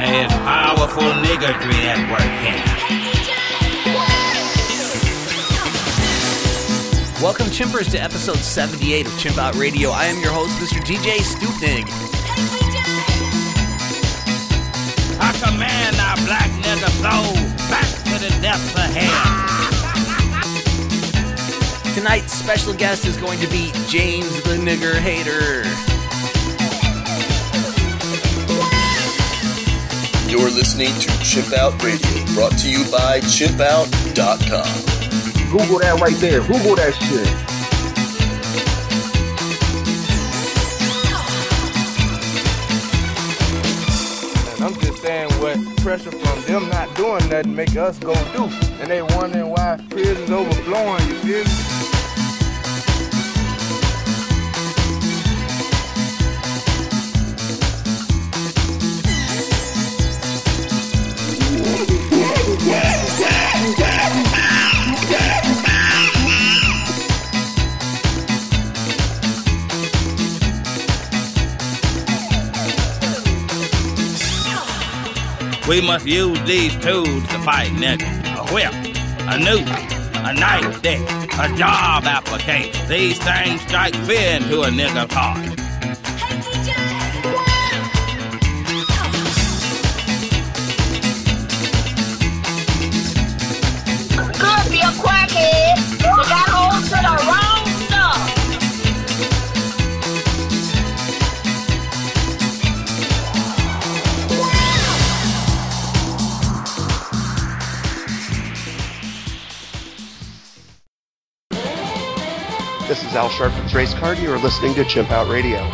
There's powerful niggardry at work here. Welcome, Chimpers, to episode 78 of Chimp Out Radio. I am your host, Mr. DJ Stupnig. I command our black nigger soul back to the depths of hell. Tonight's special guest is going to be James the Nigger Hater. You're listening to Chimp Out Radio, brought to you by chimpout.com. Google that right there. Google that shit. And I'm just saying what pressure from them not doing nothing make us go do. And they wondering why prison's overflowing, you feel me? We must use these tools to fight niggas. A whip, a noose, a knife stick, a job application. These things strike fear into a nigger's heart. Could be a quackhead that got hold to the wrong stuff. This is Al Sharpton's Race Card. You are listening to Chimp Out Radio.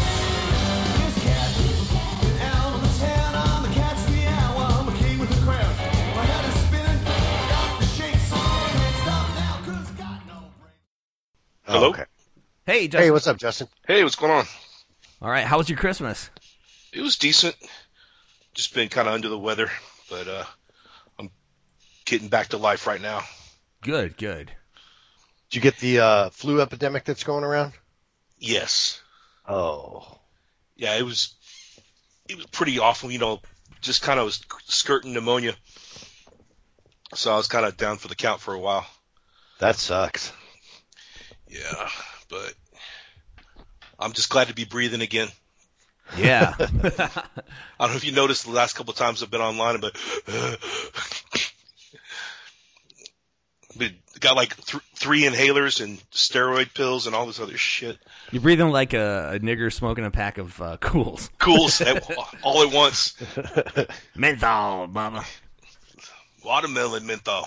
Hello? Okay. Hey, Justin. Hey, what's up, Justin? Hey, what's going on? All right, how was your Christmas? It was decent. Just been kind of under the weather, but I'm getting back to life right now. Good, good. Did you get the flu epidemic that's going around? Yes. Oh. Yeah, it was pretty awful, just kind of was skirting pneumonia. So I was kind of down for the count for a while. That sucks. Yeah, but I'm just glad to be breathing again. Yeah. I don't know if you noticed the last couple of times I've been online, but got like three inhalers and steroid pills and all this other shit. You're breathing like a nigger smoking a pack of Cools. Cools all at once. Menthol, mama. Watermelon menthol.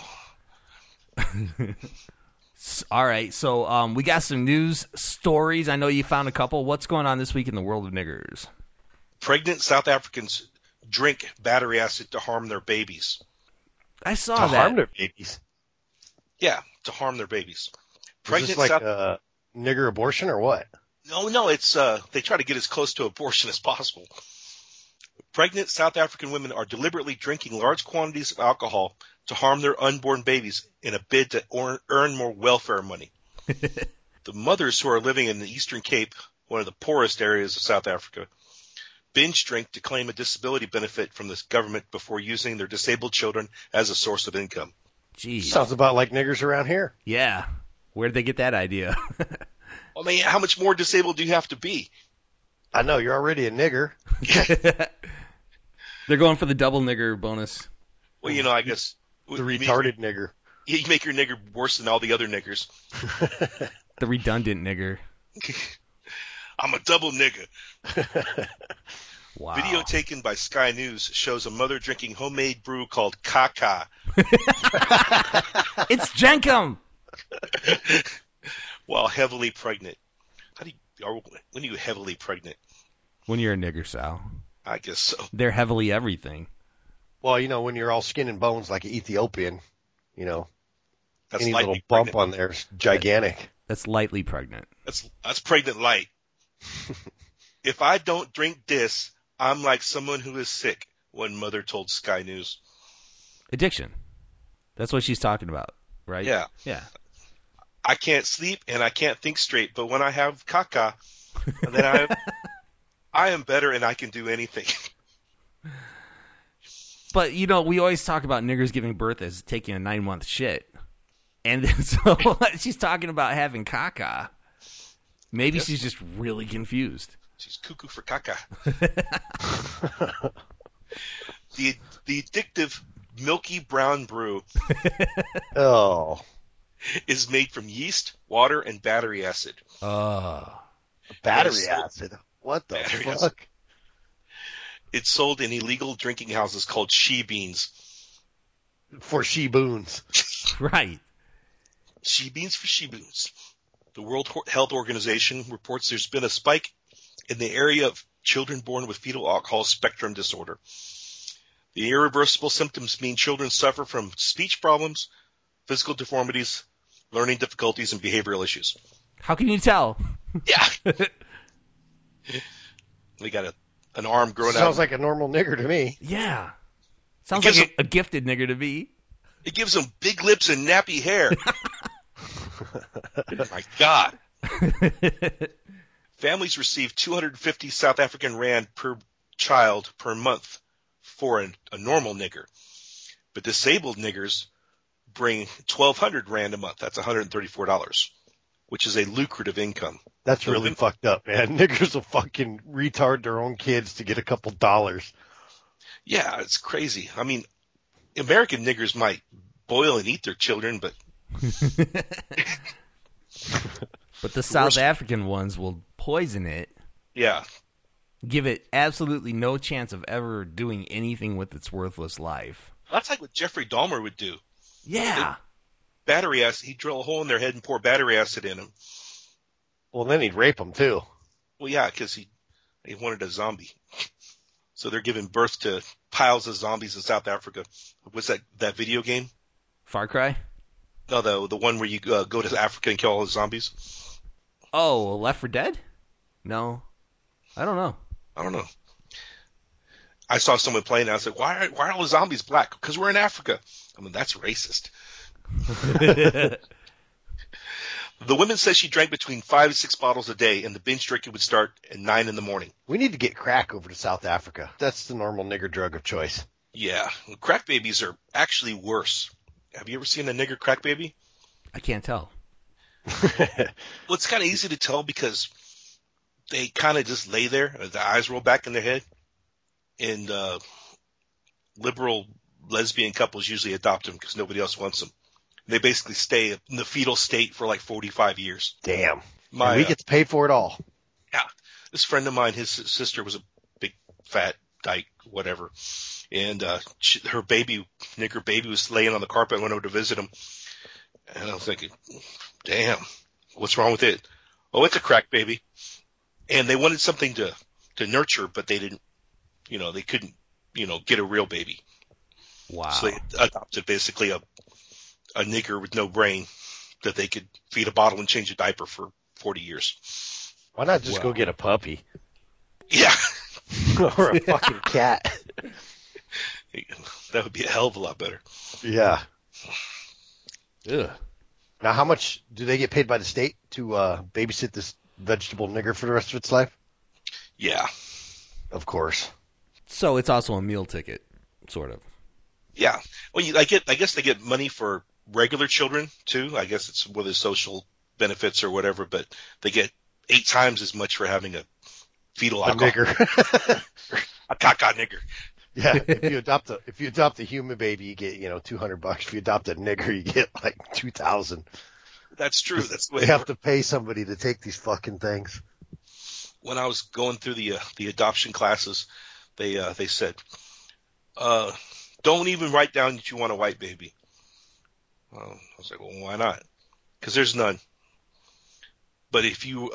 All right, so we got some news stories. I know you found a couple. What's going on this week in the world of niggers? Pregnant South Africans drink battery acid to harm their babies. I saw that. To harm their babies? Yeah, to harm their babies. Is this like a nigger abortion or what? No, it's they try to get as close to abortion as possible. Pregnant South African women are deliberately drinking large quantities of alcohol to harm their unborn babies in a bid to earn more welfare money. The mothers who are living in the Eastern Cape, one of the poorest areas of South Africa, binge drink to claim a disability benefit from the government before using their disabled children as a source of income. Jeez. Sounds about like niggers around here. Yeah. Where'd they get that idea? I mean, how much more disabled do you have to be? I know, you're already a nigger. They're going for the double nigger bonus. Well, I guess... The retarded nigger. You make your nigger worse than all the other niggers. The redundant nigger. I'm a double nigger. Wow. Video taken by Sky News shows a mother drinking homemade brew called Kaka. It's Jenkum! While heavily pregnant. When are you heavily pregnant? When you're a nigger, Sal. I guess so. They're heavily everything. Well, when you're all skin and bones like an Ethiopian, That's any lightly little bump pregnant. on there is gigantic. That's lightly pregnant. That's pregnant light. If I don't drink this, I'm like someone who is sick, one mother told Sky News. Addiction. That's what she's talking about, right? Yeah. Yeah. I can't sleep and I can't think straight, but when I have Kaka, then I am better and I can do anything. But, you know, we always talk about niggers giving birth as taking a 9-month shit. And then, so she's talking about having caca. Maybe she's just really confused. She's cuckoo for caca. The addictive milky brown brew is made from yeast, water, and battery acid. Battery acid? What the fuck? Acid. It's sold in illegal drinking houses called she beans. For she boons. Right. She beans for she boons. The World Health Organization reports there's been a spike in the area of children born with fetal alcohol spectrum disorder. The irreversible symptoms mean children suffer from speech problems, physical deformities, learning difficulties, and behavioral issues. How can you tell? Yeah. They got an arm growing out. Sounds like a normal nigger to me. Yeah. Sounds like a gifted nigger to me. It gives them big lips and nappy hair. My God. Families receive 250 South African rand per child per month for a normal nigger. But disabled niggers bring 1,200 rand a month. That's $134, which is a lucrative income. That's really fucked up, man. Niggers will fucking retard their own kids to get a couple dollars. Yeah, it's crazy. I mean, American niggers might boil and eat their children, but... But the South African ones will poison it. Yeah. Give it absolutely no chance of ever doing anything with its worthless life. That's like what Jeffrey Dahmer would do. Yeah. Battery acid. He'd drill a hole in their head and pour battery acid in them. Well, then he'd rape them, too. Well, yeah, because he wanted a zombie. So they're giving birth to piles of zombies in South Africa. What's that video game? Far Cry? No, the one where you go to Africa and kill all the zombies. Oh, Left 4 Dead? No. I don't know. I saw someone playing and I was like, why are all the zombies black? Because we're in Africa. I mean, that's racist. The woman says she drank between 5 and 6 bottles a day, and the binge drinking would start at 9 in the morning. We need to get crack over to South Africa. That's the normal nigger drug of choice. Yeah. Crack babies are actually worse. Have you ever seen a nigger crack baby? I can't tell. Well, it's kind of easy to tell because they kind of just lay there, the eyes roll back in their head, and liberal lesbian couples usually adopt them because nobody else wants them. They basically stay in the fetal state for like 45 years. Damn. And we get to pay for it all. Yeah. This friend of mine, his sister was a big, fat dyke, whatever. And her baby, nigger baby, was laying on the carpet. I went over to visit him. And I was thinking, damn, what's wrong with it? Oh, it's a crack baby. And they wanted something to nurture, but they didn't, they couldn't, get a real baby. Wow. So they adopted basically a nigger with no brain that they could feed a bottle and change a diaper for 40 years. Why not just go get a puppy? Yeah. Or a fucking cat. That would be a hell of a lot better. Yeah. Ugh. Now, how much do they get paid by the state to babysit this vegetable nigger for the rest of its life? Yeah. Of course. So it's also a meal ticket, sort of. Yeah. Well, I guess they get money for regular children, too. I guess it's whether social benefits or whatever, but they get 8 times as much for having a fetal alcohol. Nigger. A caca nigger. Yeah, if you adopt a human baby, you get $200. If you adopt a nigger, you get like $2,000. That's true. That's the way they have to pay somebody to take these fucking things. When I was going through the adoption classes, they said, don't even write down that you want a white baby. I was like, well, why not? Because there's none. But if you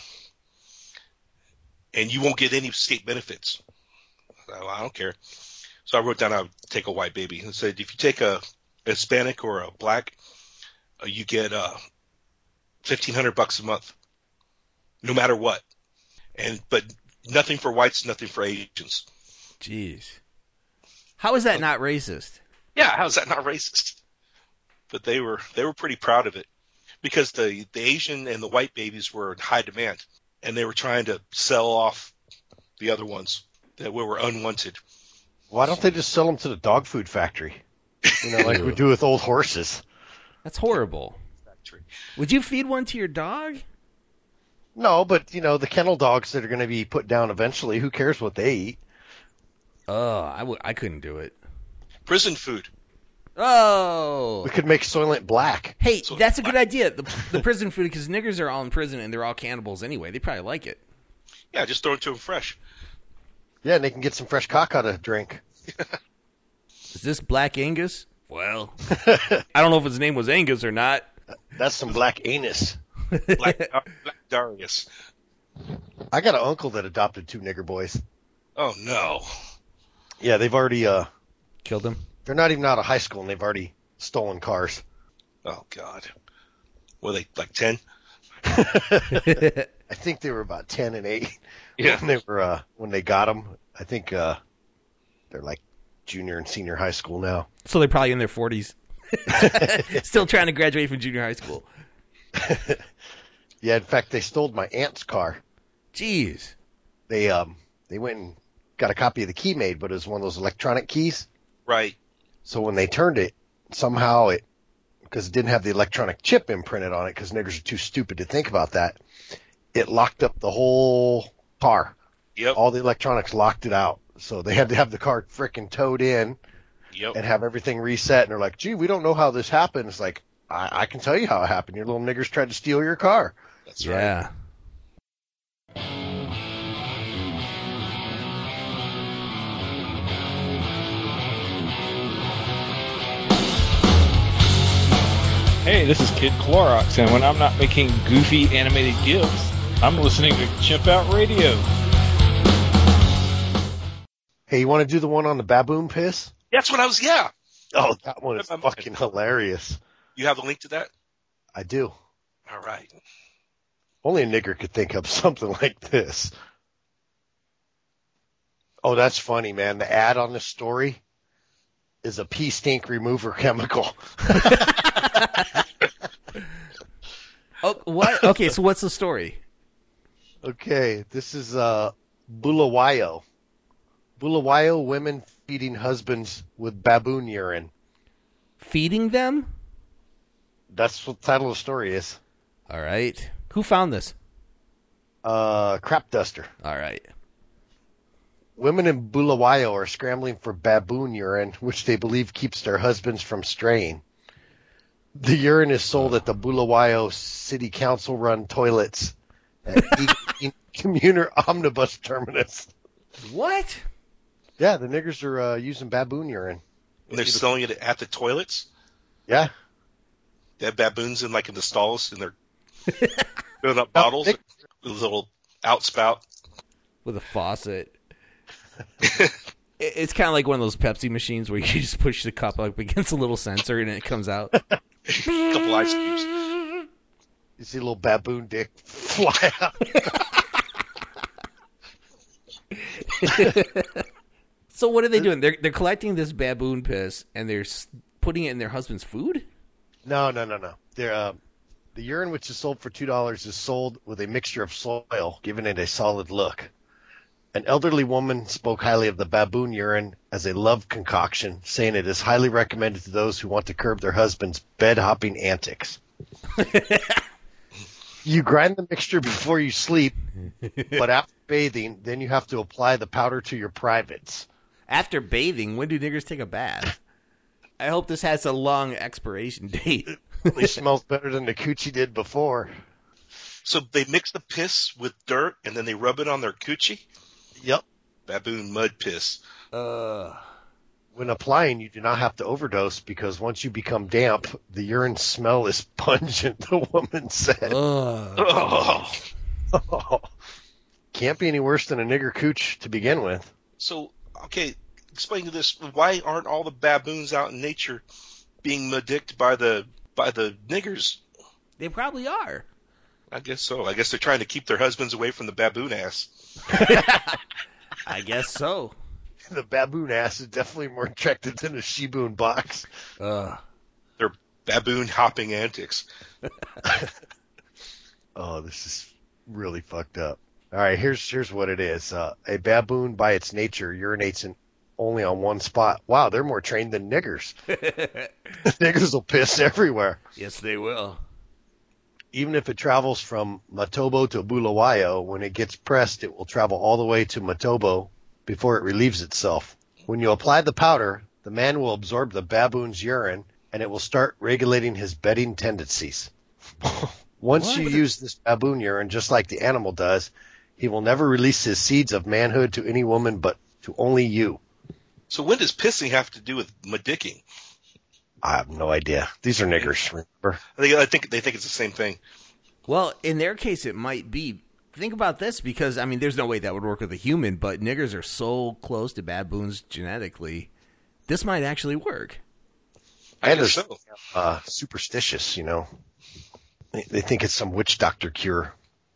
and you won't get any state benefits. I don't care. So I wrote down I would take a white baby and said, if you take a Hispanic or a black, you get $1,500 a month, no matter what. But nothing for whites, nothing for Asians. Jeez. How is that not racist? Yeah, how is that not racist? But they were pretty proud of it because the Asian and the white babies were in high demand, and they were trying to sell off the other ones that were unwanted. Why don't they just sell them to the dog food factory? Like we do with old horses. That's horrible. Would you feed one to your dog? No, but, the kennel dogs that are going to be put down eventually, who cares what they eat? Oh, I couldn't do it. Prison food. Oh. We could make Soylent Black. Hey, that's a good idea. The prison food, because niggers are all in prison and they're all cannibals anyway. They probably like it. Yeah, just throw it to them fresh. Yeah, and they can get some fresh caca to drink. Is this Black Angus? Well, I don't know if his name was Angus or not. That's some black anus. Black Darius. I got an uncle that adopted 2 nigger boys. Oh, no. Yeah, they've already... Killed him? They're not even out of high school, and they've already stolen cars. Oh, God. Were they, like 10? I think they were about 10 and 8. Yeah. When they got them. I think they're like junior and senior high school now. So they're probably in their 40s. Still trying to graduate from junior high school. Yeah, in fact, they stole my aunt's car. Jeez. They went and got a copy of the key made, but it was one of those electronic keys. Right. So when they turned it, somehow because it didn't have the electronic chip imprinted on it, because niggers are too stupid to think about that, it locked up the whole car. Yep. All the electronics locked it out. So they had to have the car frickin' towed in. Yep. And have everything reset, and they're like, gee, we don't know how this happened. It's like, I can tell you how it happened. Your little niggers tried to steal your car. That's right. Yeah. Hey, this is Kid Clorox, and when I'm not making goofy animated GIFs, I'm listening to Chimp Out Radio. Hey, you want to do the one on the baboon piss? That's what I was, yeah. Oh, that one is fucking hilarious. You have the link to that? I do. All right. Only a nigger could think up something like this. Oh, that's funny, man. The ad on this story is a pee stink remover chemical. Oh, what? Okay, so what's the story? Okay, this is Bulawayo. Bulawayo women feeding husbands with baboon urine. Feeding them? That's what the title of the story is. All right. Who found this? Crap Duster. All right. Women in Bulawayo are scrambling for baboon urine, which they believe keeps their husbands from straying. The urine is sold at the Bulawayo City Council-run toilets at commuter omnibus terminus. What? Yeah, the niggers are using baboon urine. And they're selling it at the toilets? Yeah. They have baboons in the stalls, and they're filling up bottles with a little outspout. With a faucet. It's kind of like one of those Pepsi machines where you just push the cup up against a little sensor and it comes out. A couple ice cubes. You see a little baboon dick fly out. So what are they doing? They're collecting this baboon piss and they're putting it in their husband's food? No. They're, the urine, which is sold for $2, is sold with a mixture of soil, giving it a solid look. An elderly woman spoke highly of the baboon urine as a love concoction, saying it is highly recommended to those who want to curb their husband's bed-hopping antics. You grind the mixture before you sleep, but after bathing, then you have to apply the powder to your privates. After bathing? When do niggers take a bath? I hope this has a long expiration date. It smells better than the coochie did before. So they mix the piss with dirt, and then they rub it on their coochie? Yep. Baboon mud piss. When applying, you do not have to overdose because once you become damp, the urine smell is pungent, the woman said. Oh. Can't be any worse than a nigger cooch to begin with. So, okay, explain to this. Why aren't all the baboons out in nature being mud-dicked by the niggers? They probably are. I guess so. I guess they're trying to keep their husbands away from the baboon ass. I guess so. The baboon ass is definitely more attractive than a sheboon box. They're baboon hopping antics. Oh, this is really fucked up. All right, here's what it is. A baboon, by its nature, urinates in only on one spot. Wow, they're more trained than niggers. Niggers will piss everywhere. Yes, they will. Even if it travels from Matobo to Bulawayo, when it gets pressed, it will travel all the way to Matobo before it relieves itself. When you apply the powder, the man will absorb the baboon's urine, and it will start regulating his bedding tendencies. Once you use this baboon urine, just like the animal does, he will never release his seeds of manhood to any woman but to only you. So when does pissing have to do with madicking? I have no idea. These are niggers, remember? I think they think it's the same thing. Well, in their case, it might be. Think about this, because, I mean, there's no way that would work with a human, but niggers are so close to baboons genetically. This might actually work. And they're so superstitious, you know. They think it's some witch doctor cure.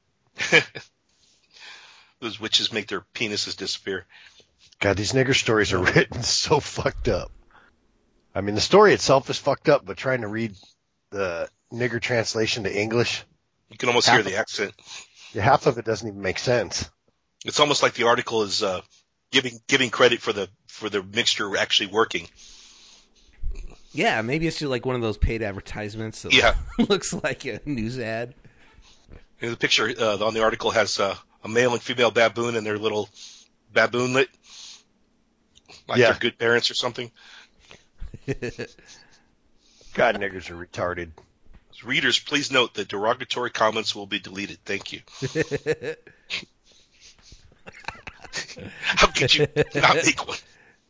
Those witches make their penises disappear. God, these nigger stories are written so fucked up. I mean, the story itself is fucked up, but trying to read the nigger translation to English, you can almost hear the accent. Yeah, half of it doesn't even make sense. It's almost like the article is giving credit for the mixture actually working. Yeah, maybe it's just like one of those paid advertisements that looks like a news ad. The picture on the article has a male and female baboon and their little baboonlet, like they're good parents or something. God, niggers are retarded. Readers, please note that derogatory comments will be deleted. Thank you. How could you not make one?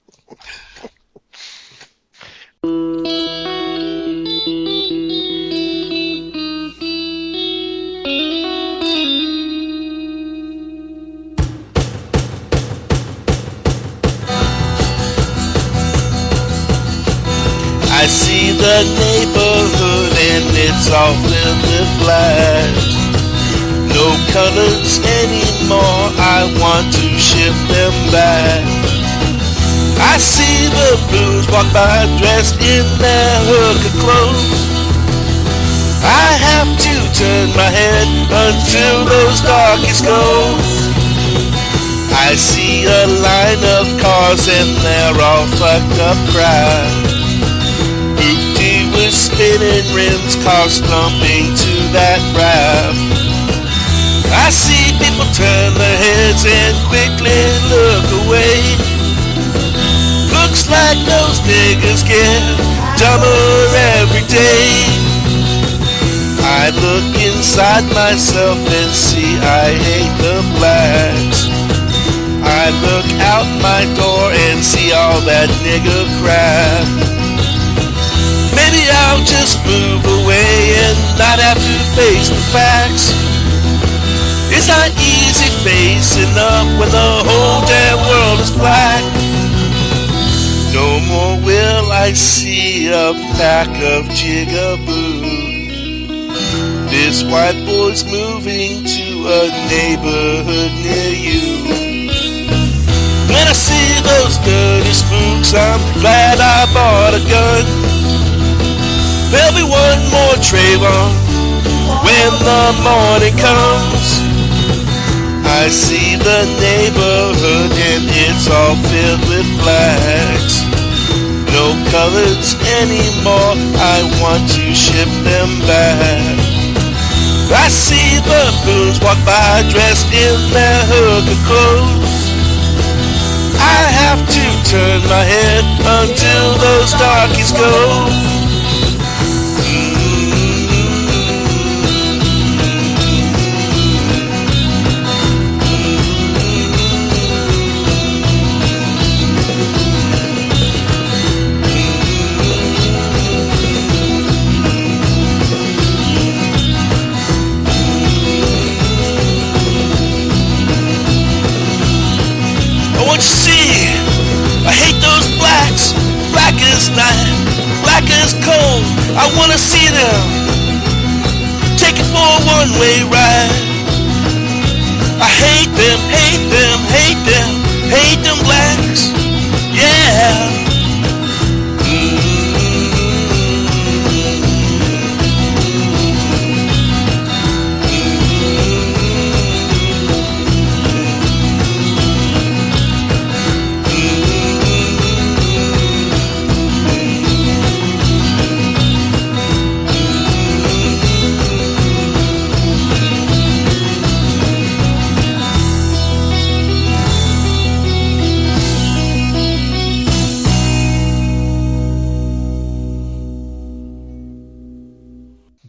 I see the neighborhood and it's all filled with blacks. No colors anymore, I want to ship them back. I see the blues walk by dressed in their hooker clothes. I have to turn my head until those darkies go. I see a line of cars and they're all fucked up crowd. With spinning rims, cars thumping to that rap. I see people turn their heads and quickly look away. Looks like those niggas get dumber every day. I look inside myself and see I hate the blacks. I look out my door and see all that nigga crap. Maybe I'll just move away and not have to face the facts. It's not easy facing up when the whole damn world is black. No more will I see a pack of jigaboos. This white boy's moving to a neighborhood near you. When I see those dirty spooks, I'm glad I bought a gun. There'll be one more Trayvon when the morning comes. I see the neighborhood and it's all filled with blacks. No colors anymore, I want to ship them back. I see baboons walk by dressed in their hooker clothes. I have to turn my head until those darkies go. Black as coal, I wanna see them. Take it for a one-way ride. I hate them, hate them, hate them, hate them blacks. Yeah.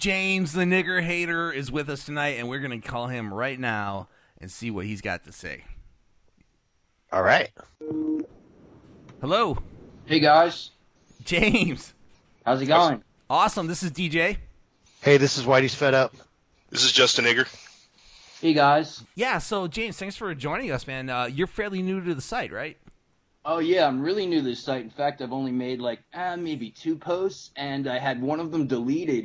James, the nigger hater, is with us tonight, and we're going to call him right now and see what he's got to say. All right. Hello. Hey, guys. James. How's it going? Awesome. This is DJ. Hey, this is Whitey's Fed Up. This is Justin Nigger. Hey, guys. Yeah, so, James, thanks for joining us, man. You're fairly new to the site, right? Oh, yeah, I'm really new to this site. In fact, I've only made, maybe 2 posts, and I had one of them deleted.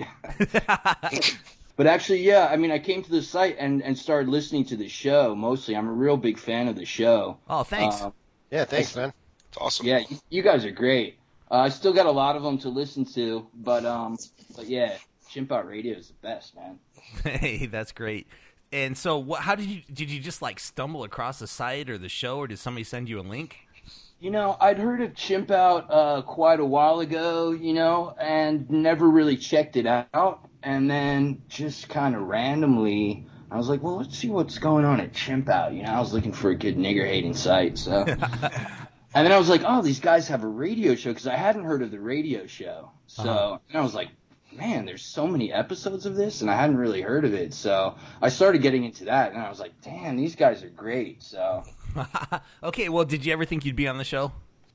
But actually, yeah, I mean, I came to the site and started listening to the show, mostly. I'm a real big fan of the show. Oh, thanks. Yeah, thanks, man. It's awesome. Yeah, you guys are great. I still got a lot of them to listen to, but yeah, Chimp Out Radio is the best, man. Hey, that's great. And so, how did you just stumble across the site or the show, or did somebody send you a link? You know, I'd heard of Chimp Out quite a while ago, and never really checked it out. And then just kind of randomly, I was like, well, let's see what's going on at Chimp Out. I was looking for a good nigger-hating site, so. And then I was like, oh, these guys have a radio show, because I hadn't heard of the radio show. So and I was like, man, there's so many episodes of this, and I hadn't really heard of it. So I started getting into that, and I was like, damn, these guys are great. So. Okay, well, did you ever think you'd be on the show?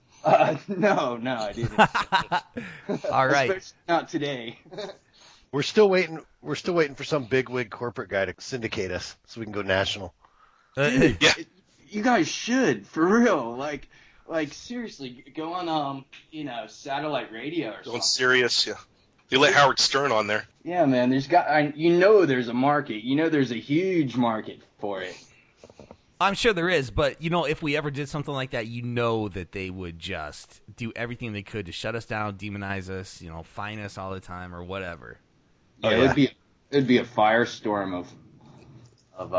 No, I didn't. All right. Especially not today. We're still waiting for some bigwig corporate guy to syndicate us so we can go national. Dude, yeah. You guys should, for real. Like seriously, go on satellite radio or something. Going serious, yeah. They let Howard Stern on there. Yeah, man, there's a market. There's a huge market for it. I'm sure there is, but, if we ever did something like that, that they would just do everything they could to shut us down, demonize us, fine us all the time or whatever. Yeah, it'd be a firestorm of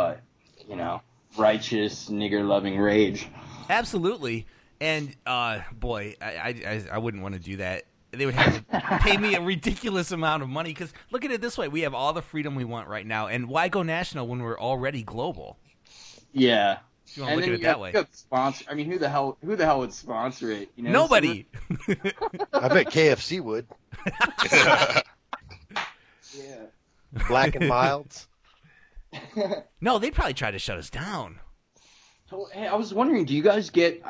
righteous, nigger-loving rage. Absolutely. And, boy, I wouldn't want to do that. They would have to pay me a ridiculous amount of money because, look at it this way, we have all the freedom we want right now, and why go national when we're already global? Yeah. If you want to look at it that way. Sponsor. I mean, who the hell would sponsor it? Nobody. I bet KFC would. Yeah. Black and Milds. No, they'd probably try to shut us down. So, hey, I was wondering, do you get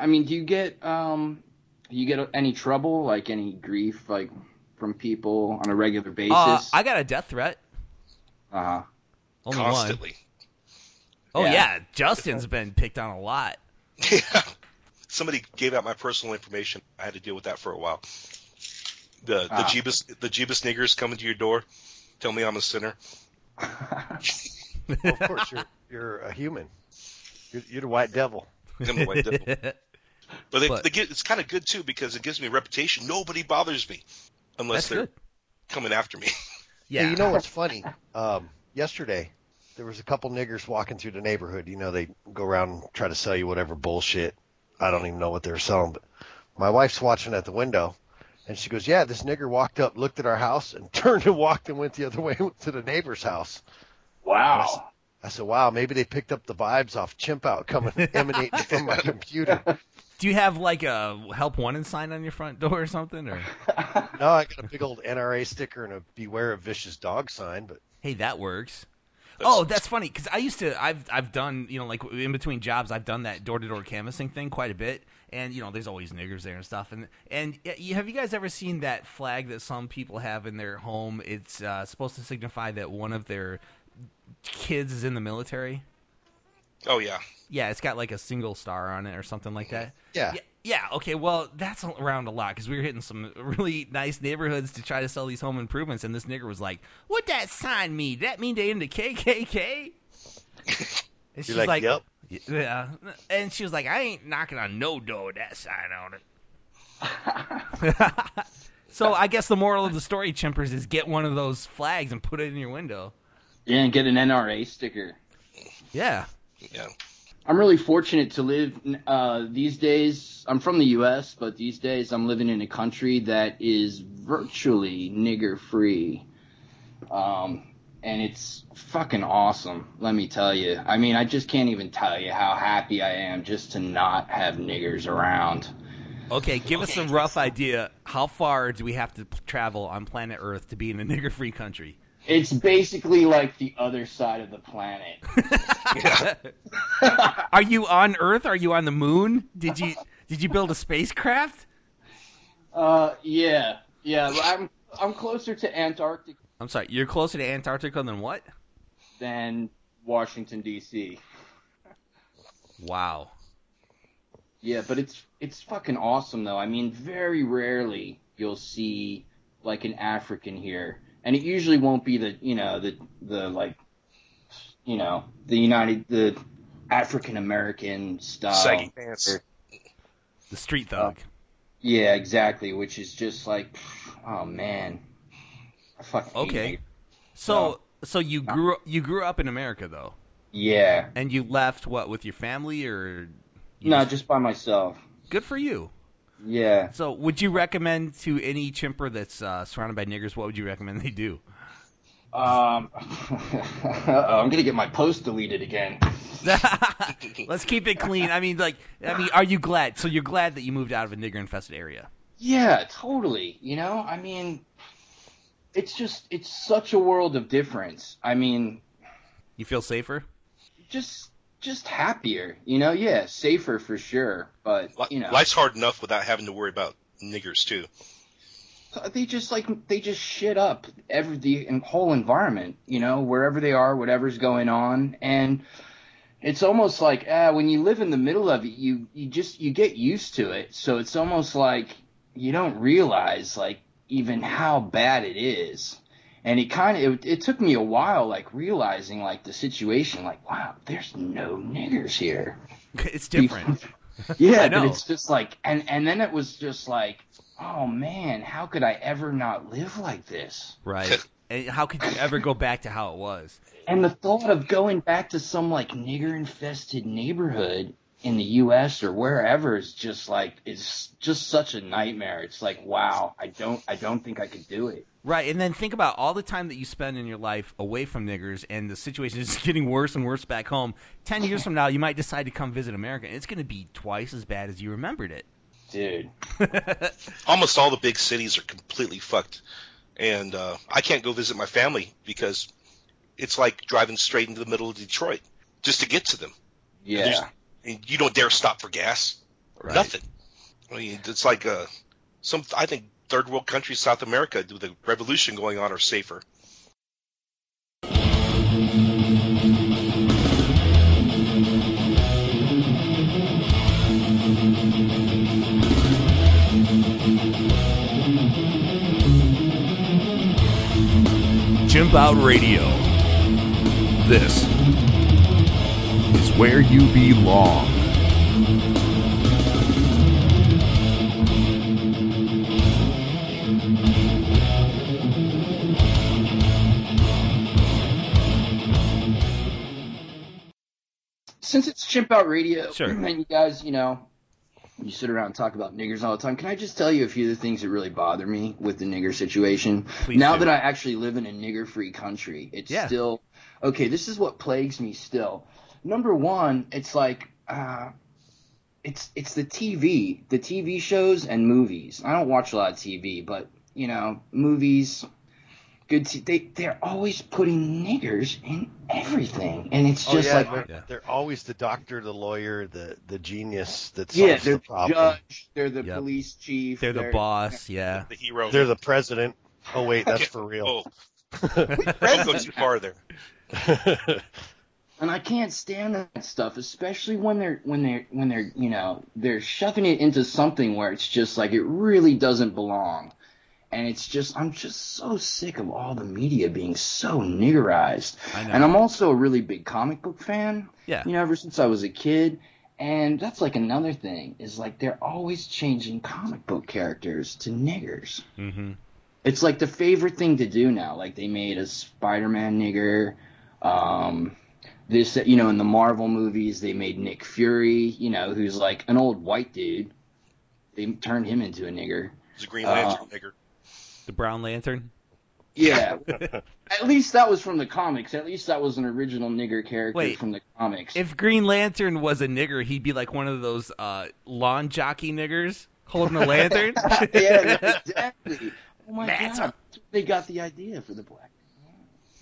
any trouble, any grief, from people on a regular basis? I got a death threat. Uh-huh. Only Constantly. one. Oh, yeah. Justin's been picked on a lot. Yeah. Somebody gave out my personal information. I had to deal with that for a while. The Jeebus niggers coming to your door, tell me I'm a sinner. Well, of course, you're a human. You're the white devil. I'm the white devil. But it's kind of good, too, because it gives me a reputation. Nobody bothers me unless they're coming after me. Yeah. Hey, you know what's funny? Yesterday, there was a couple niggers walking through the neighborhood. They go around and try to sell you whatever bullshit. I don't even know what they're selling. But my wife's watching at the window, and she goes, yeah, this nigger walked up, looked at our house, and turned and walked and went the other way to the neighbor's house. Wow. I said, wow, maybe they picked up the vibes off Chimp Out emanating from my computer. Do you have a Help Wanted sign on your front door or something? Or no, I got a big old NRA sticker and a Beware of Vicious Dog sign. But hey, that works. That's funny because I've done in between jobs I've done that door-to-door canvassing thing quite a bit, and there's always niggers there and stuff. And have you guys ever seen that flag that some people have in their home? It's supposed to signify that one of their kids is in the military. Oh yeah. Yeah, it's got a single star on it or something like that. Yeah. Yeah, okay, well, that's around a lot because we were hitting some really nice neighborhoods to try to sell these home improvements, and this nigger was like, what that sign mean? That mean they into KKK? And she's like, yep. Yeah. And she was like, I ain't knocking on no door with that sign on it. So I guess the moral of the story, Chimpers, is get one of those flags and put it in your window. Yeah, and get an NRA sticker. Yeah. Yeah. I'm really fortunate to live these days. I'm from the U.S., but these days I'm living in a country that is virtually nigger-free. And it's fucking awesome, let me tell you. I mean, I just can't even tell you how happy I am just to not have niggers around. Okay, give us a rough idea. How far do we have to travel on planet Earth to be in a nigger-free country? It's basically like the other side of the planet. Are you on Earth? Are you on the moon? Did you build a spacecraft? Yeah. I'm closer to Antarctica I'm sorry, you're closer to Antarctica than what? than Washington D.C. Wow. Yeah, but it's fucking awesome though. I mean, very rarely you'll see like an African here, and it usually won't be the African American style. Saggy pants. The street thug. Yeah, exactly. Which is just like, oh man, I fucking hate Okay. it. So you grew up in America though, Yeah. and you left what with your family or? No, just by myself. Good for you. Yeah. So, would you recommend to any chimper that's surrounded by niggers? What would you recommend they do? I'm gonna get my post deleted again. Let's keep it clean. I mean, are you glad? So you're glad that you moved out of a nigger-infested area? Yeah, totally. You know, I mean, it's such a world of difference. I mean, you feel safer? Just happier, you know? Yeah, safer for sure, but you know, life's hard enough without having to worry about niggers too. they just shit up the whole environment, you know, wherever they are, whatever's going on, and it's almost like when you live in the middle of it, you get used to it, so it's almost like you don't realize like even how bad it is. And it took me a while, like, realizing, like, the situation, like, wow, there's no niggers here. It's different. Yeah, I know. but it's just like, and then it was just like, oh, man, how could I ever not live like this? Right. And how could you ever go back to how it was? And the thought of going back to some, like, nigger-infested neighborhood in the U.S. or wherever is just, like, it's just such a nightmare. It's like, wow, I don't think I could do it. Right, and then think about all the time that you spend in your life away from niggers, and the situation is getting worse and worse back home. 10 years from now, you might decide to come visit America, and it's going to be twice as bad as you remembered it. Dude. Almost all the big cities are completely fucked. And I can't go visit my family because it's like driving straight into the middle of Detroit just to get to them. Yeah. And you don't dare stop for gas or nothing. I mean, it's like I think third world countries, South America, with the revolution going on, are safer. Chimp Out Radio. This is where you belong. Since it's Chimp Out Radio, sure. And you guys, you know, you sit around and talk about niggers all the time, can I just tell you a few of the things that really bother me with the nigger situation? Please now do. that I actually live in a nigger-free country, it's still – okay, this is what plagues me still. Number one, it's like it's the TV shows and movies. I don't watch a lot of TV, but, you know, movies – they're always putting niggers in everything, and it's just they're always the doctor, the lawyer, the genius that solves they're the problem. Judge, they're the police chief, They're the boss, the hero. They're the president. Oh wait, that's for real. Don't go too far there. And I can't stand that stuff, especially when they're you know, they're shoving it into something where it's just like it really doesn't belong. And it's just, I'm just so sick of all the media being so niggerized. I know. And I'm also a really big comic book fan. Yeah. You know, ever since I was a kid. And that's like another thing, is like they're always changing comic book characters to niggers. Mm-hmm. It's like the favorite thing to do now. Like they made a Spider-Man nigger. This, you know, in the Marvel movies, they made Nick Fury, you know, who's like an old white dude. They turned him into a nigger. He's a Green Lantern nigger. The Brown Lantern? Yeah. At least that was from the comics. At least that was an original nigger character from the comics. If Green Lantern was a nigger, he'd be like one of those lawn jockey niggers holding a lantern. Yeah, exactly. Oh my God. They got the idea for the black.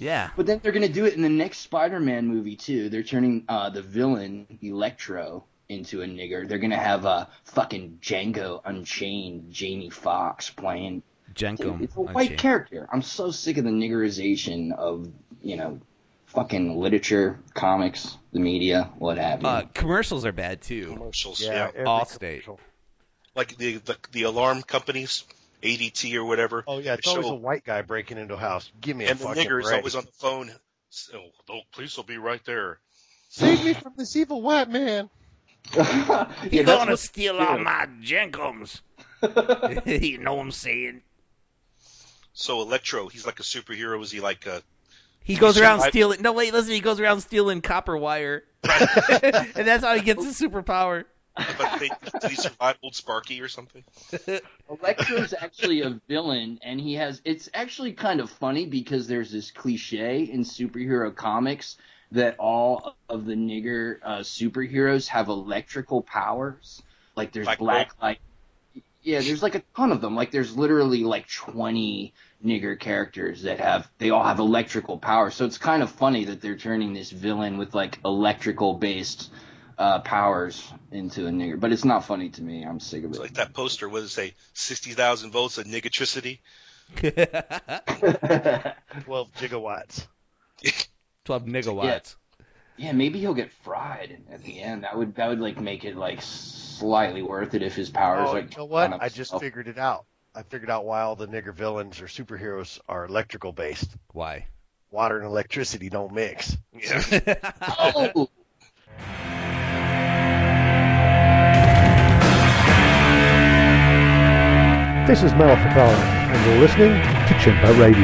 Yeah. But then they're going to do it in the next Spider-Man movie, too. They're turning the villain, Electro, into a nigger. They're going to have fucking Django Unchained, Jamie Foxx playing. Django It's a white character. I'm so sick of the niggerization of, fucking literature, comics, the media, what have you. Commercials are bad, too. Commercials, Yeah, yeah. every Allstate. commercial. Like the alarm companies, ADT or whatever. Oh yeah, it's always a white guy breaking into a house. Give me a and the fucking nigger is break. always on the phone. Oh, the police will be right there. Save me from this evil white man. He's going to steal all my Jenkums. You know what I'm saying? So Electro, he's like a superhero. Is he like a... He goes around stealing... No, wait, listen. He goes around stealing copper wire. And that's how he gets his superpower. But did he survive Old Sparky or something? Electro's actually a villain, and he has... It's actually kind of funny because there's this cliche in superhero comics that all of the nigger superheroes have electrical powers. Like, there's Black Light. Yeah, there's like a ton of them. Like, there's literally like 20 nigger characters that they all have electrical powers. So it's kind of funny that they're turning this villain with like electrical-based powers into a nigger. But it's not funny to me. I'm sick of it. It's like that poster, what does it say? 60,000 volts of niggatricity? 12 gigawatts. 12 nigawatts. Yeah, maybe he'll get fried at the end. That would like make it like slightly worth it if his powers Oh, like. you know what? I just figured it out. I figured out why all the nigger villains or superheroes are electrical based. Why? Water and electricity don't mix. Yeah. Oh. This is Mel Fatale, and you're listening to Chimp Out Radio.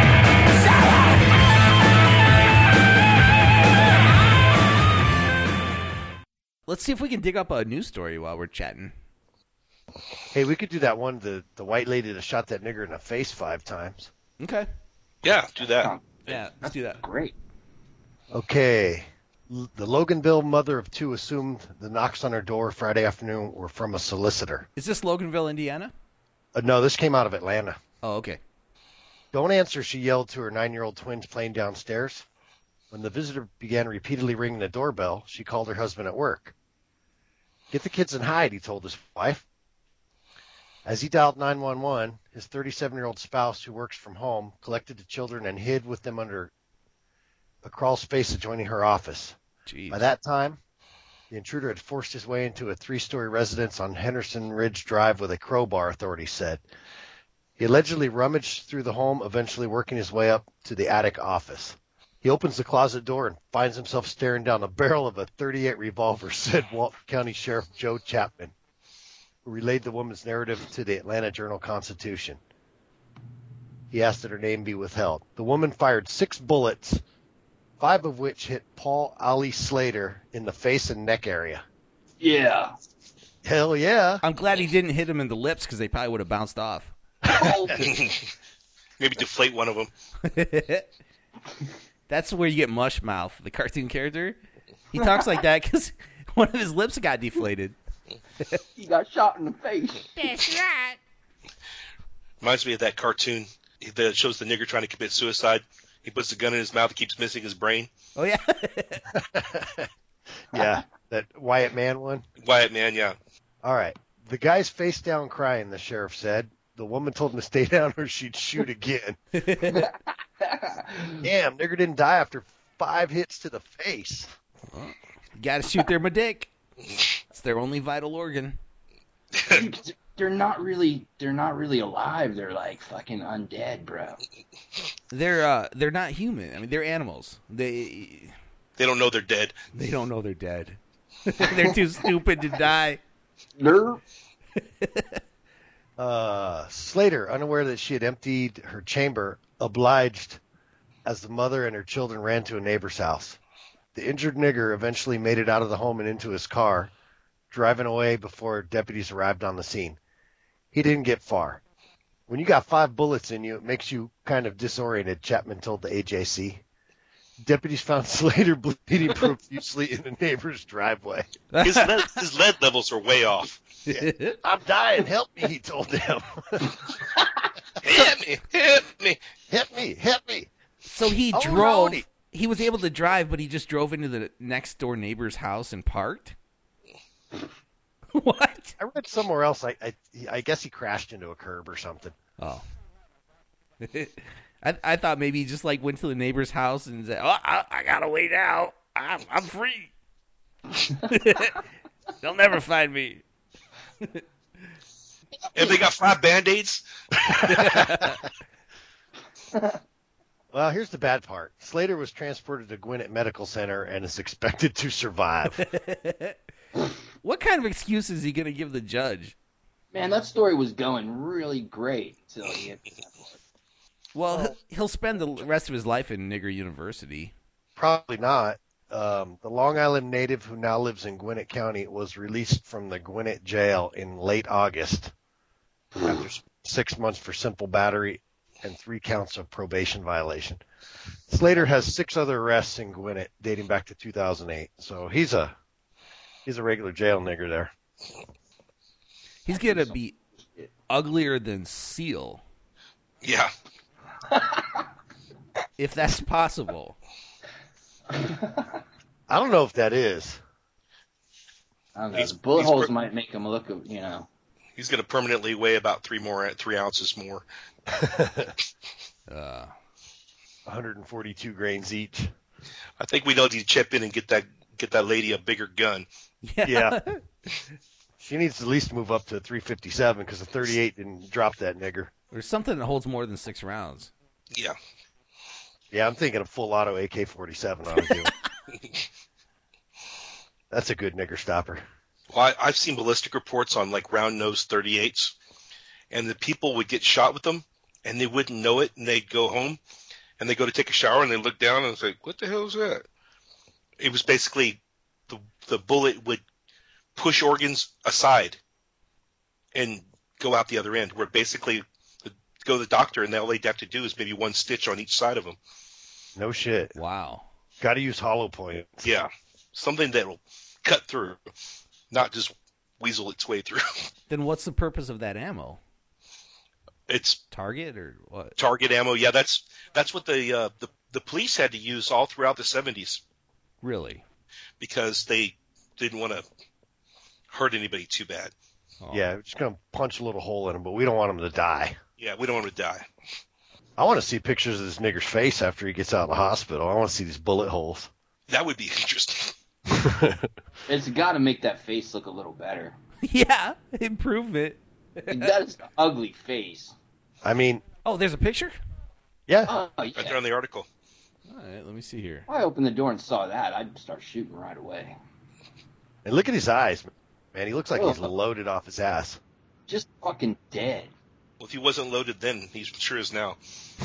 Let's see if we can dig up a news story while we're chatting. Hey, we could do that one, the white lady that shot that nigger in the face 5 times. Okay. Yeah, do that. Yeah, let's do that. Great. Okay. The Loganville mother of 2 assumed the knocks on her door Friday afternoon were from a solicitor. Is this Loganville, Indiana? No, this came out of Atlanta. Oh, okay. Don't answer, she yelled to her 9-year-old twins playing downstairs. When the visitor began repeatedly ringing the doorbell, she called her husband at work. Get the kids and hide, he told his wife. As he dialed 911, his 37-year-old spouse, who works from home, collected the children and hid with them under a crawl space adjoining her office. Jeez. By that time, the intruder had forced his way into a 3-story residence on Henderson Ridge Drive with a crowbar, authorities said. He allegedly rummaged through the home, eventually working his way up to the attic office. He opens the closet door and finds himself staring down the barrel of a .38 revolver, said Walton County Sheriff Joe Chapman, who relayed the woman's narrative to the Atlanta Journal-Constitution. He asked that her name be withheld. The woman fired 6 bullets, 5 of which hit Paul Ali Slater in the face and neck area. Yeah. Hell yeah. I'm glad he didn't hit him in the lips because they probably would have bounced off. Maybe deflate one of them. That's where you get Mush Mouth, the cartoon character. He talks like that because one of his lips got deflated. He got shot in the face. That's right. Reminds me of that cartoon that shows the nigger trying to commit suicide. He puts the gun in his mouth and keeps missing his brain. Oh, yeah. Yeah, that Wyatt Man one. Wyatt Man, yeah. All right. The guy's face down crying, the sheriff said. The woman told him to stay down or she'd shoot again. Damn, nigger didn't die after 5 hits to the face. Well, you gotta shoot their dick. It's their only vital organ. They're not really alive. They're like fucking undead, bro. They're not human. I mean, they're animals. They don't know they're dead. They don't know they're dead. They're too stupid to die. Nerve. Slater, unaware that she had emptied her chamber, obliged as the mother and her children ran to a neighbor's house. The injured nigger eventually made it out of the home and into his car, driving away before deputies arrived on the scene. He didn't get far. When you got 5 bullets in you, it makes you kind of disoriented, Chapman told the AJC. Deputies found Slater bleeding profusely in the neighbor's driveway. His lead levels are way off. Yeah. I'm dying. Help me, he told them. Hit me. Hit me. So he Oh, drove. howdy. He was able to drive, but he just drove into the next door neighbor's house and parked. What? I read somewhere else. I guess he crashed into a curb or something. Oh. I thought maybe he just like went to the neighbor's house and said, "Oh, I gotta wait out. I'm free. They'll never find me." And they got 5 Band-Aids? Well, here's the bad part. Slater was transported to Gwinnett Medical Center and is expected to survive. What kind of excuse is he going to give the judge? Man, that story was going really great until he hit that part. Well, he'll spend the rest of his life in Nigger University. Probably not. The Long Island native who now lives in Gwinnett County was released from the Gwinnett jail in late August after 6 months for simple battery and 3 counts of probation violation. Slater has 6 other arrests in Gwinnett dating back to 2008, so he's a regular jail nigger there. He's going to be uglier than Seal, Yeah. if that's possible. I don't know if that is. I don't know. He's- The bullet he's holes pro- might make him look, you know. He's going to permanently weigh about 3 ounces more. 142 grains each. I think we need to chip in and get that lady a bigger gun. Yeah. She needs to at least move up to 357 because the 38 didn't drop that nigger. Or something that holds more than 6 rounds. Yeah. Yeah, I'm thinking of full auto AK-47 on it. That's a good nigger stopper. Well, I've seen ballistic reports on like round nose 38s, and the people would get shot with them, and they wouldn't know it, and they'd go home, and they go to take a shower, and they look down and say, "What the hell is that?" It was basically the bullet would push organs aside and go out the other end, where basically go to the doctor, and all they'd have to do is maybe 1 stitch on each side of them. No shit. Wow. Got to use hollow points. Yeah, something that will cut through, not just weasel its way through. Then what's the purpose of that ammo? It's Target or what? target ammo. Yeah, that's what the police had to use all throughout the 70s Really? because they didn't want to hurt anybody too bad. Oh. Yeah, we're just going to punch a little hole in him, but we don't want him to die. Yeah, we don't want him to die. I want to see pictures of this nigger's face after he gets out of the hospital. I want to see these bullet holes. That would be interesting. It's got to make that face look a little better. Yeah, improve it. That is an ugly face. I mean, Oh, there's a picture? yeah. Oh, Right yeah. there on the article. All right, let me see here. If I opened the door and saw that, I'd start shooting right away. And look at his eyes, man. He looks like he's Oh. loaded off his ass. Just fucking dead. Well, if he wasn't loaded then, he sure is now.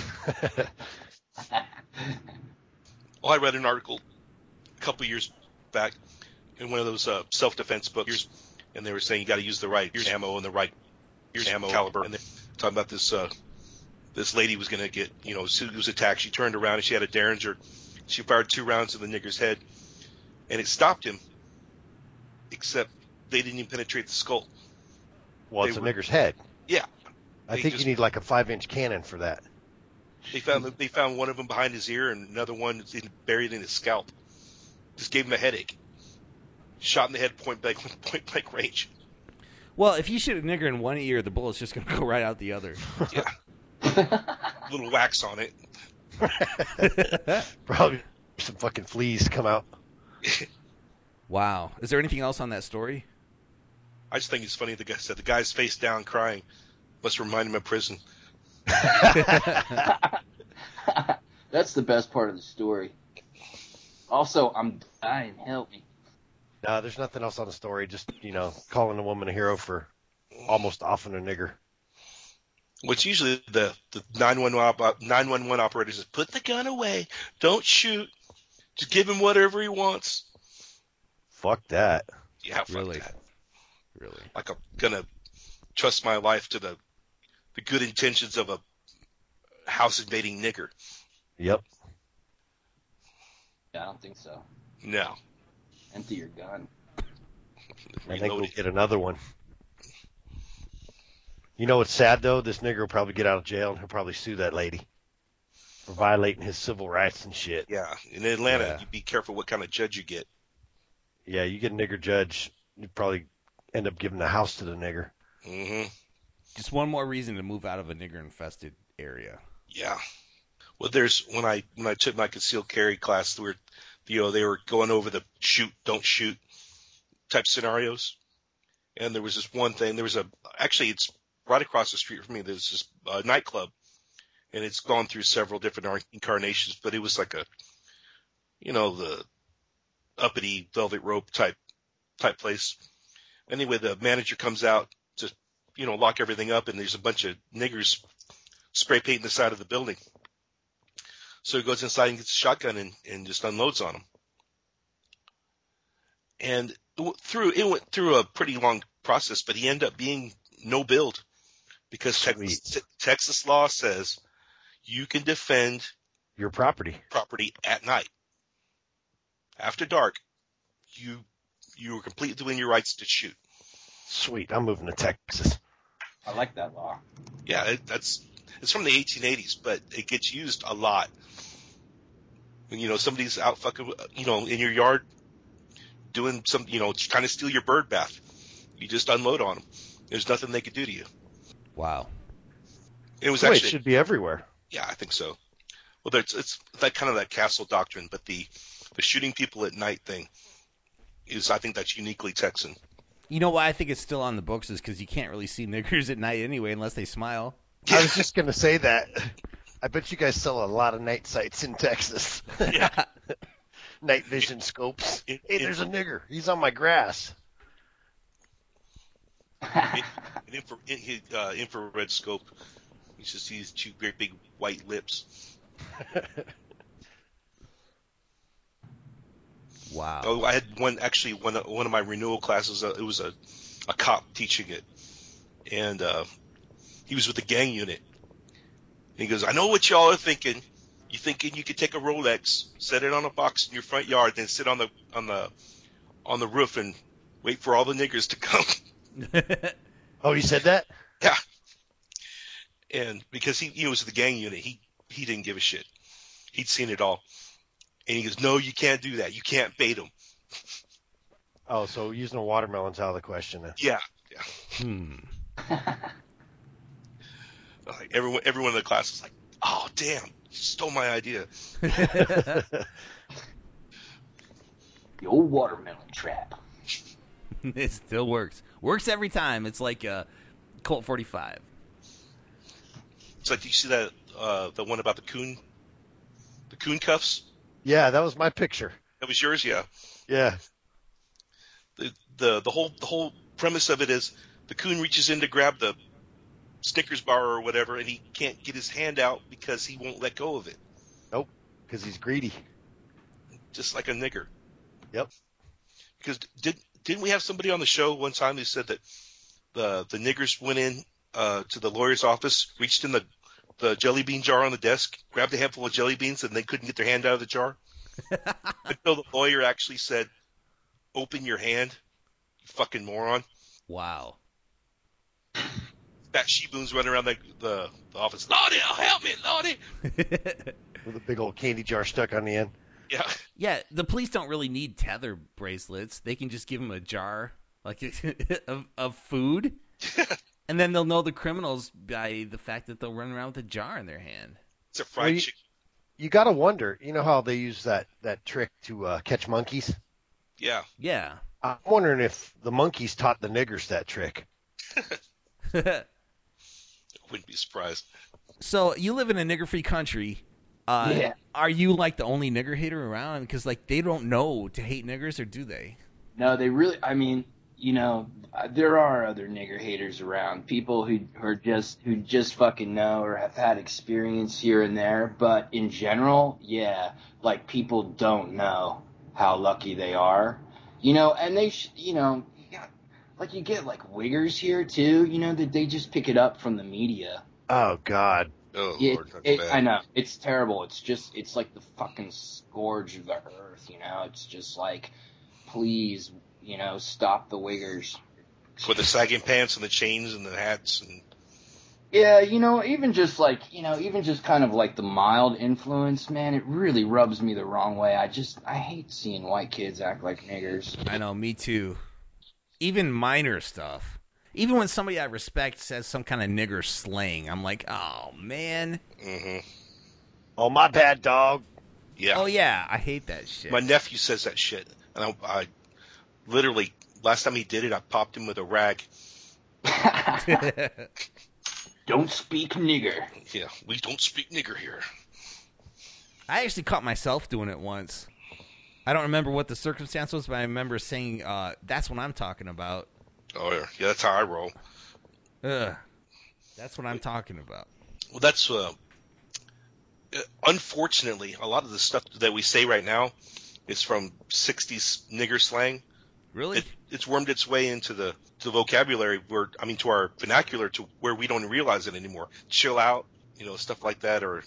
Well, I read an article a couple years back in one of those self-defense books, and they were saying you got to use the right ammo and the right ammo caliber. And they're talking about this lady was going to get, she was attacked. She turned around and she had a Derringer. She fired 2 rounds in the nigger's head, and it stopped him. Except they didn't even penetrate the skull. Well, it's a nigger's head. Yeah, I think you need like a 5-inch cannon for that. they found one of them behind his ear and another one buried in his scalp. Just gave him a headache. Shot in the head point blank range. Well, if you shoot a nigger in one ear, the bullet's just going to go right out the other. Yeah. A little wax on it. Probably some fucking fleas come out. Wow. Is there anything else on that story? I just think it's funny the guy said the guy's face down crying. Must remind him of prison. That's the best part of the story. Also, I'm dying. Help me. No, there's nothing else on the story. Just, calling a woman a hero for almost offing a nigger. What's usually the 911 operators is put the gun away. Don't shoot. Just give him whatever he wants. Fuck that. Yeah, fuck Really? that. Really? Like I'm gonna trust my life to the good intentions of a house invading nigger. Yep. Yeah, I don't think so. No. Empty your gun. I think we'll get another one. You know what's sad, though? This nigger will probably get out of jail, and he'll probably sue that lady. for violating his civil rights and shit. Yeah, in Atlanta, you be careful what kind of judge you get. Yeah, you get a nigger judge, you probably end up giving the house to the nigger. Mm-hmm. Just one more reason to move out of a nigger-infested area. Yeah. Well, when I took my concealed carry class, they were going over the shoot, don't shoot type scenarios, and there was this one thing. Actually, it's right across the street from me. There's this nightclub, and it's gone through several different incarnations, but it was like the uppity velvet rope type place. Anyway, the manager comes out to, lock everything up, and there's a bunch of niggers spray painting the side of the building. So he goes inside and gets a shotgun and just unloads on them. And it went through a pretty long process, but he ended up being no build because Texas law says you can defend your property at night. After dark, you are completely within your rights to shoot. Sweet. I'm moving to Texas. I like that law. Yeah, it's from the 1880s, but it gets used a lot. When, somebody's out fucking, in your yard doing some, trying to steal your bird bath. You just unload on them. There's nothing they could do to you. Wow. It was it should be everywhere. Yeah, I think so. Well, it's that kind of that castle doctrine, but the shooting people at night thing I think that's uniquely Texan. You know why I think it's still on the books is because you can't really see niggers at night anyway unless they smile. I was just going to say that. I bet you guys sell a lot of night sights in Texas. Yeah. Night vision scopes. Hey, there's a nigger. He's on my grass. Infrared scope. You just see his two great big white lips. Wow. Oh, I had one of my renewal classes. It was a cop teaching it, and he was with the gang unit. And he goes, "I know what y'all are thinking. You thinking you could take a Rolex, set it on a box in your front yard, then sit on the roof and wait for all the niggers to come." Oh, he said that? Yeah. And because he was with the gang unit, he didn't give a shit. He'd seen it all. And he goes, "No, you can't do that. You can't bait them." Oh, so using a watermelon's out of the question then. Yeah. Like everyone in the class was like, "Oh, damn, you stole my idea." The old watermelon trap. It still works. Works every time. It's like Colt 45. It's like, do you see that the one about the coon cuffs? Yeah, that was my picture. That was yours, yeah. Yeah. The whole premise of it is the coon reaches in to grab the Snickers bar or whatever, and he can't get his hand out because he won't let go of it. Nope, because he's greedy. Just like a nigger. Yep. Because didn't we have somebody on the show one time who said that the niggers went in to the lawyer's office, reached in the jelly bean jar on the desk, grabbed a handful of jelly beans, and they couldn't get their hand out of the jar? Until the lawyer actually said, "Open your hand, you fucking moron." Wow. That she-boom's running around the office. "Lordy, help me, Lordy!" With a big old candy jar stuck on the end. Yeah. Yeah, the police don't really need tether bracelets. They can just give them a jar of food, and then they'll know the criminals by the fact that they'll run around with a jar in their hand. It's a fried chicken. You got to wonder, you know how they use that trick to catch monkeys? Yeah. Yeah. I'm wondering if the monkeys taught the niggers that trick. Wouldn't be surprised. So you live in a nigger-free country. Yeah. Are you like the only nigger hater around? Because like they don't know to hate niggers, or do they? No, they really. I mean, there are other nigger haters around. People who just fucking know or have had experience here and there. But in general, yeah, like people don't know how lucky they are. And they, you get like wiggers here too. That they just pick it up from the media. Oh God. Oh, Lord, that's bad. I know. It's terrible. It's like the fucking scourge of the earth, It's just like, please, stop the wiggers. With the sagging pants and the chains and the hats and Yeah, even just kind of like the mild influence, man, it really rubs me the wrong way. I hate seeing white kids act like niggers. I know, me too. Even minor stuff. Even when somebody I respect says some kind of nigger slang, I'm like, oh, man. Mm-hmm. Oh, my bad, dog. Yeah. Oh, yeah, I hate that shit. My nephew says that shit. And I literally, last time he did it, I popped him with a rag. Don't speak nigger. Yeah, we don't speak nigger here. I actually caught myself doing it once. I don't remember what the circumstance was, but I remember saying, that's what I'm talking about. Oh, yeah, that's how I roll. Ugh. That's what I'm talking about. Well, that's, unfortunately, a lot of the stuff that we say right now is from 60s nigger slang. Really? It's wormed its way into the vocabulary to our vernacular to where we don't realize it anymore. Chill out, stuff like that, or,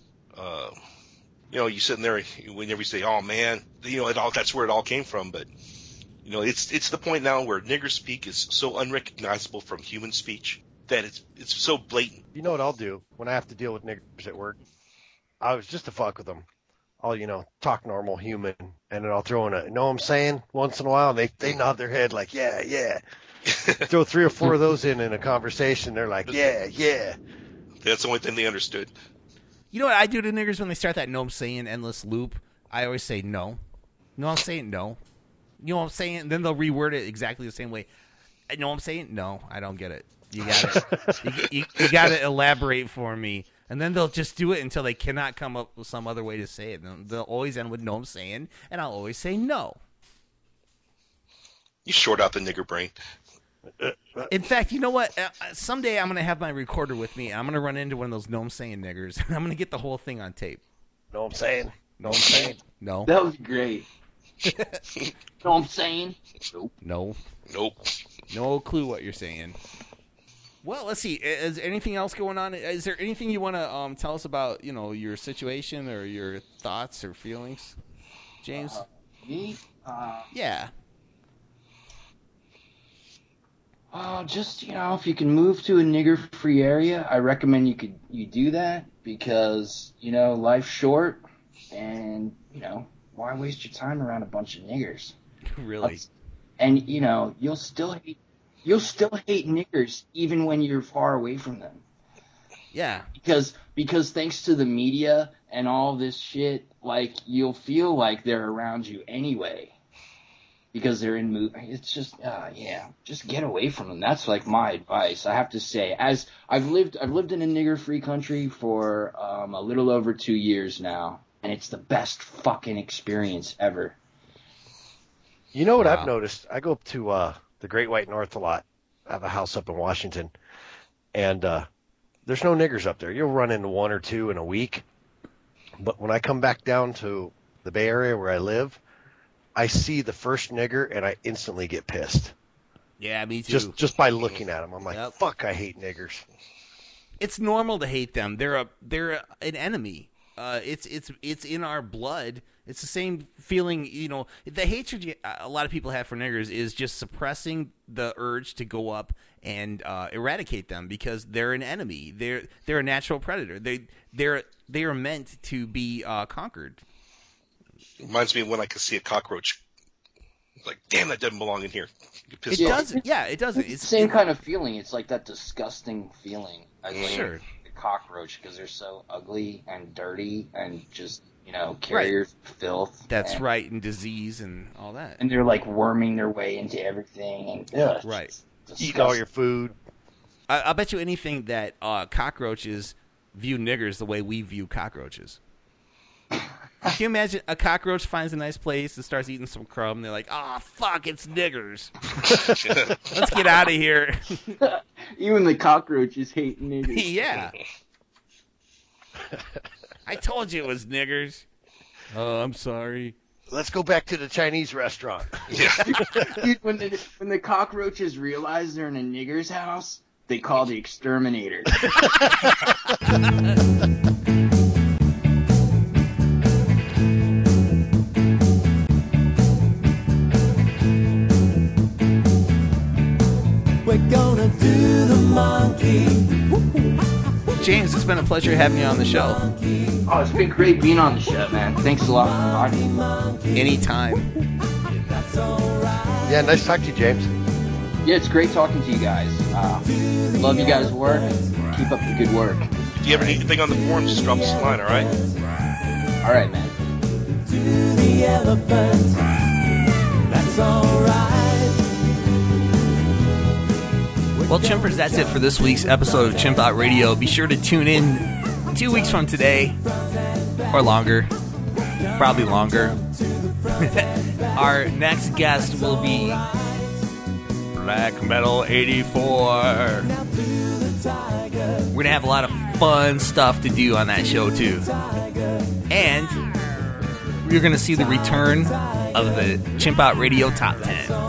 you sitting there whenever you say, oh man, that's where it all came from. But, it's the point now where nigger speak is so unrecognizable from human speech that it's so blatant. You know what I'll do when I have to deal with niggers at work? I was just to fuck with them. I'll, talk normal human, and then I'll throw in a, know what I'm saying, once in a while, and they nod their head like, yeah, yeah. Throw 3 or 4 of those in a conversation, they're like, yeah, yeah. That's the only thing they understood. You know what I do to niggers when they start that know what I'm saying endless loop? I always say no. No, I'm saying no. You know what I'm saying? And then they'll reword it exactly the same way. I know what I'm saying? No, I don't get it. You got it. you got to elaborate for me. And then they'll just do it until they cannot come up with some other way to say it. And they'll always end with no I'm saying, and I'll always say no. You short out the nigger brain. In fact, you know what? Someday I'm going to have my recorder with me, and I'm going to run into one of those no I'm saying niggers, and I'm going to get the whole thing on tape. Know what I'm saying? Know what I'm saying? No. That was great. Know what I'm saying? Nope. No. Nope. No clue what you're saying. Well, let's see. Is there anything else going on? Is there anything you want to tell us about, your situation or your thoughts or feelings, James? Me? Yeah. Just, if you can move to a nigger-free area, I recommend you do that because, life's short and, why waste your time around a bunch of niggers? Really? And, you'll still hate niggers even when you're far away from them. Yeah. Because thanks to the media and all this shit, like, you'll feel like they're around you anyway. Because they're in it's just, just get away from them. That's like my advice. I have to say, as I've lived in a nigger-free country for a little over 2 years now, and it's the best fucking experience ever. You know what I've noticed? I go up to the Great White North a lot. I have a house up in Washington, and there's no niggers up there. You'll run into 1 or 2 in a week, but when I come back down to the Bay Area where I live, I see the first nigger and I instantly get pissed. Yeah, me too. Just by looking at them, I'm like, fuck, I hate niggers. It's normal to hate them. They're an enemy. It's in our blood. It's the same feeling, the hatred a lot of people have for niggers is just suppressing the urge to go up and eradicate them because they're an enemy. They're a natural predator. They are meant to be conquered. Reminds me of when I could see a cockroach. Like, damn, that doesn't belong in here. It doesn't. Yeah, it doesn't. It's the same kind of feeling. It's like that disgusting feeling. Sure. A cockroach because they're so ugly and dirty and just, carriers of filth. That's right, and disease and all that. And they're like worming their way into everything. And right. Eating all your food. I'll bet you anything that cockroaches view niggers the way we view cockroaches. Can you imagine a cockroach finds a nice place and starts eating some crumb? And they're like, "Oh fuck, it's niggers. Let's get out of here." Even the cockroaches hate niggers. Yeah. I told you it was niggers. Oh, I'm sorry. Let's go back to the Chinese restaurant. Yeah. Dude, when the cockroaches realize they're in a nigger's house, they call the exterminator. Wake gonna do the monkey. James, it's been a pleasure having you on the show. Oh, it's been great being on the show, man. Thanks a lot for inviting me. Anytime. Yeah, nice talking to you, James. Yeah, it's great talking to you guys. Love you guys' work. Keep up the good work. If you ever need anything on the forums, just drop us a line, all right? All right, man. To the elephant, that's alright. Well, Chimpers, that's it for this week's episode of Chimp Out Radio. Be sure to tune in 2 weeks from today, or longer, probably longer. Our next guest will be Black Metal 84. We're going to have a lot of fun stuff to do on that show, too. And you're going to see the return of the Chimp Out Radio Top 10.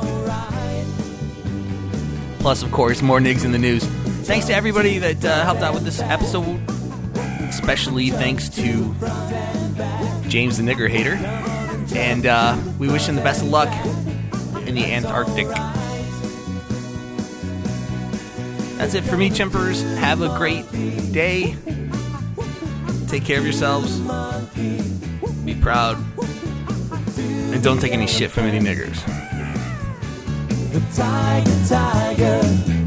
Plus, of course, more Nigs in the News. Thanks to everybody that helped out with this episode. Especially thanks to James the Nigger Hater. And we wish him the best of luck in the Antarctic. That's it for me, Chimpers. Have a great day. Take care of yourselves. Be proud. And don't take any shit from any niggers. The tiger, tiger.